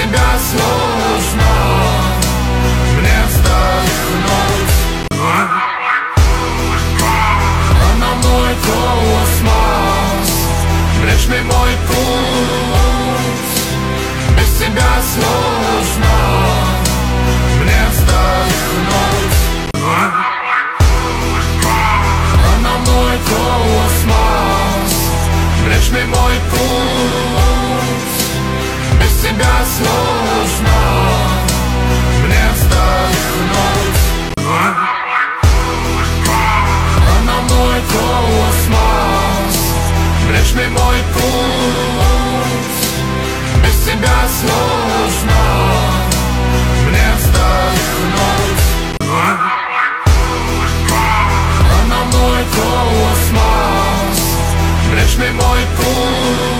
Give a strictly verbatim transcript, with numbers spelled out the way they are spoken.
тебя сложно мне вздохнуть. Она мой космос, млечный мой путь. Без тебя сложно мне вздохнуть. Она мой космос, млечный мой путь. Без тебя сложно мне вздохнуть. Она мой космос, млечный мой путь. Без тебя сложно мне вздохнуть. Она мой космос, млечный мой путь.